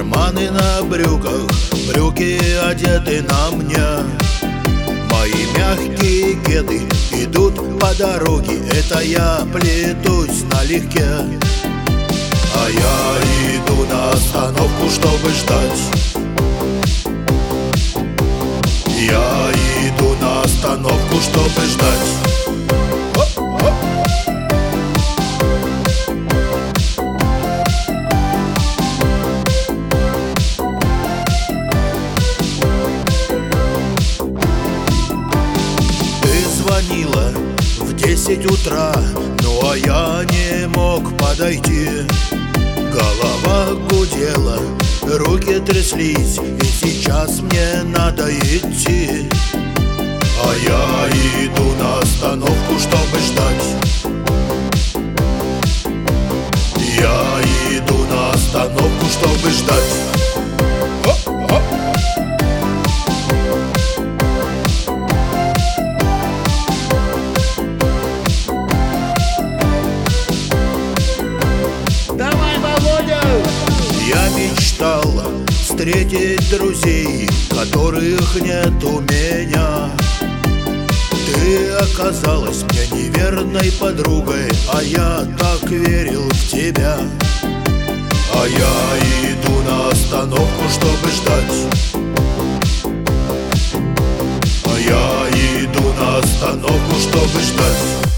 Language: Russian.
Карманы на брюках, брюки одеты на мне. Мои мягкие кеды идут по дороге, это я плетусь налегке. А я иду на остановку, чтобы ждать. Я иду на остановку, чтобы ждать. Звонила в 10 утра, ну а я не мог подойти. Голова гудела, руки тряслись, и сейчас мне надо идти. А я иду на остановку, чтобы ждать. Я иду на остановку, чтобы ждать. Я мечтал встретить друзей, которых нет у меня. Ты оказалась мне неверной подругой, а я так верил в тебя. А я иду на остановку, чтобы ждать. А я иду на остановку, чтобы ждать.